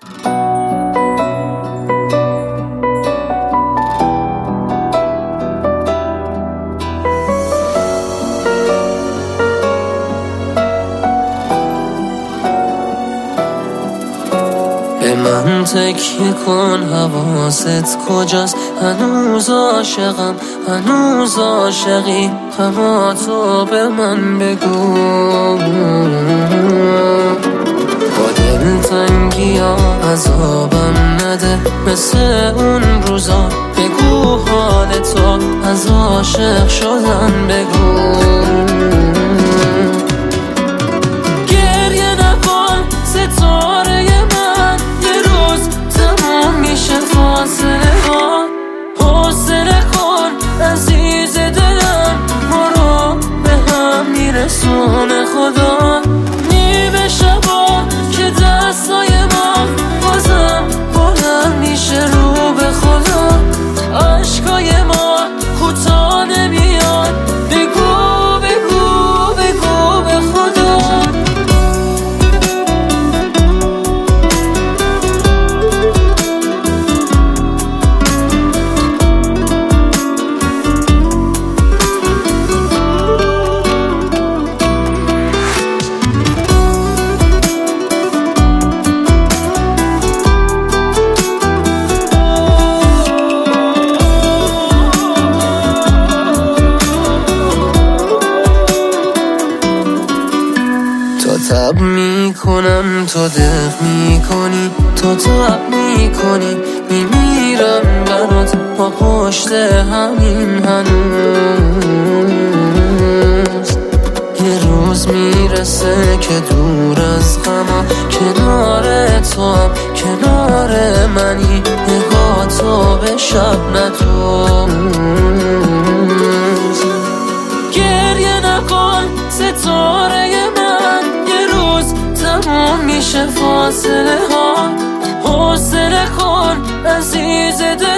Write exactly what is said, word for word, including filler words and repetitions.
به من تکیه کن، حواست کجاست؟ هنوز عاشقم، هنوز عاشقی، اما تو به من بگو. با دلتنگی ها عذابم نده مثل اون روزا، بگو حال تو از عاشق شدن بگو. گریه نکن ستاره من، یه روز تموم میشه فاصله ها. حوصله کن عزیز دلم، ما رو به هم میرسونه خدا. نیمه شبا که دستای ما بازم بلند میشه رو به خدا. عشقای ما کوتاه نمیاد، بگو بگو بگو به خدا. تب میکنم تو دق میکنی، تو تب میکنی میمیرم برات با پشت همین هنوز. یه روز میرسه که دور از غمم، کنار تو هم کنار منی، نگاه تو به شب ندوز. گریه نکن ستاره تموم میشه فاصله ها. حوصله کن عزیز دل،